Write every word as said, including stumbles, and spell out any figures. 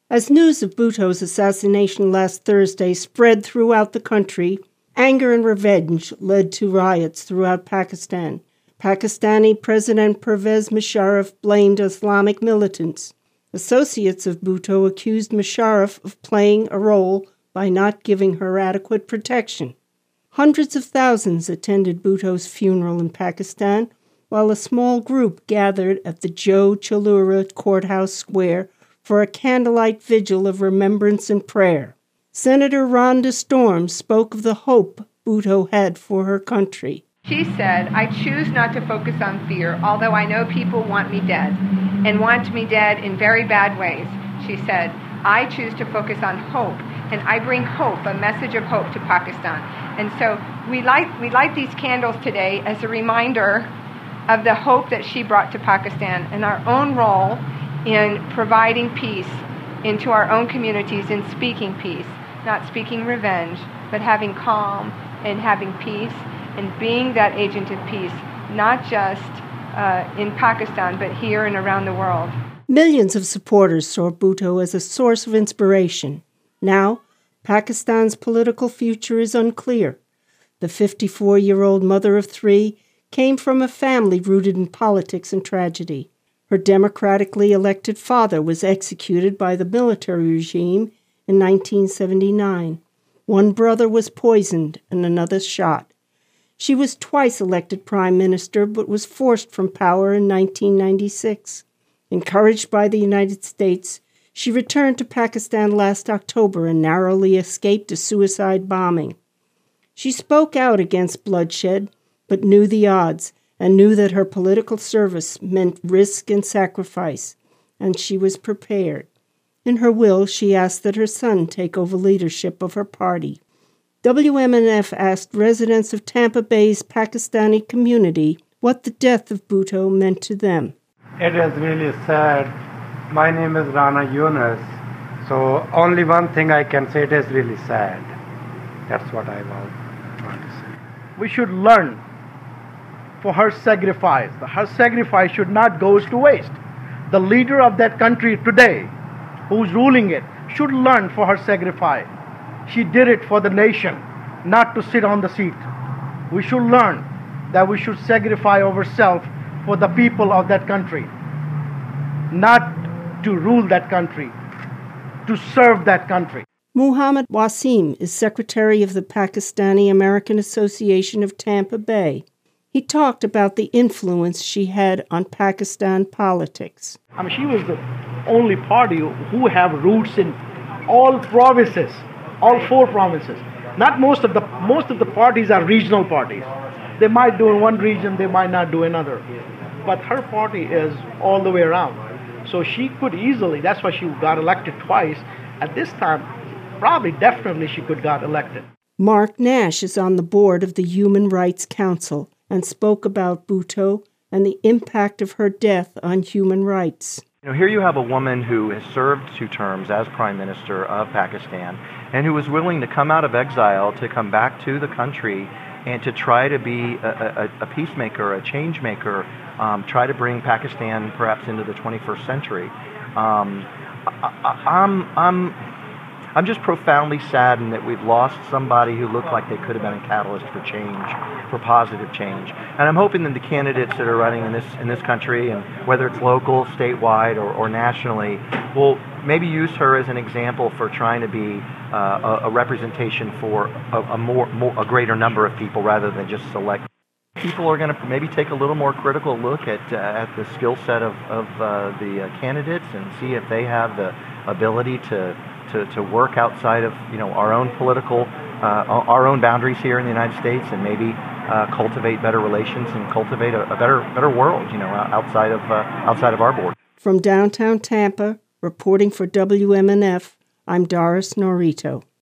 As news of Bhutto's assassination last Thursday spread throughout the country, anger and revenge led to riots throughout Pakistan. Pakistani President Pervez Musharraf blamed Islamic militants. Associates of Bhutto accused Musharraf of playing a role by not giving her adequate protection. Hundreds of thousands attended Bhutto's funeral in Pakistan, while a small group gathered at the Joe Chalura Courthouse Square for a candlelight vigil of remembrance and prayer. Senator Rhonda Storms spoke of the hope Bhutto had for her country. She said, "I choose not to focus on fear, although I know people want me dead, and want me dead in very bad ways." She said, "I choose to focus on hope, and I bring hope, a message of hope to Pakistan." And so we light, we light these candles today as a reminder of the hope that she brought to Pakistan and our own role in providing peace into our own communities and speaking peace, not speaking revenge, but having calm and having peace and being that agent of peace, not just uh, in Pakistan, but here and around the world. Millions of supporters saw Bhutto as a source of inspiration. Now, Pakistan's political future is unclear. The fifty-four-year-old mother of three came from a family rooted in politics and tragedy. Her democratically elected father was executed by the military regime in nineteen seventy-nine. One brother was poisoned and another shot. She was twice elected prime minister, but was forced from power in nineteen ninety-six. Encouraged by the United States, she returned to Pakistan last October and narrowly escaped a suicide bombing. She spoke out against bloodshed, but knew the odds and knew that her political service meant risk and sacrifice, and she was prepared. In her will, she asked that her son take over leadership of her party. W M N F asked residents of Tampa Bay's Pakistani community what the death of Bhutto meant to them. It is really sad. My name is Rana Yunus, so only one thing I can say, it is really sad. That's what I want to say. We should learn for her sacrifice. Her sacrifice should not go to waste. The leader of that country today, who's ruling it, should learn for her sacrifice. She did it for the nation, not to sit on the seat. We should learn that we should sacrifice ourselves for the people of that country, not to rule that country, to serve that country. Muhammad Wasim is secretary of the Pakistani American Association of Tampa Bay. He talked about the influence she had on Pakistan politics. I mean, she was the only party who have roots in all provinces, all four provinces. Not most of the most of the parties are regional parties. They might do in one region, they might not do another. But her party is all the way around. So she could easily, that's why she got elected twice. At this time, probably definitely she could got elected. Mark Nash is on the board of the Human Rights Council and spoke about Bhutto and the impact of her death on human rights. You know, here you have a woman who has served two terms as Prime Minister of Pakistan and who was willing to come out of exile to come back to the country and to try to be a, a, a peacemaker, a change maker, um, try to bring Pakistan perhaps into the twenty-first century. Um, I, I, I'm, I'm, I'm just profoundly saddened that we've lost somebody who looked like they could have been a catalyst for change, for positive change. And I'm hoping that the candidates that are running in this in this country, and whether it's local, statewide, or, or nationally, will maybe use her as an example for trying to be uh, a, a representation for a, a more, more a greater number of people rather than just select. People are going to maybe take a little more critical look at uh, at the skill set of, of uh, the uh, candidates and see if they have the ability to to, to work outside of you know our own political uh, our own boundaries here in the United States, and maybe uh, cultivate better relations and cultivate a, a better better world you know outside of uh, outside of our border. From downtown Tampa, reporting for W M N F, I'm Doris Norito.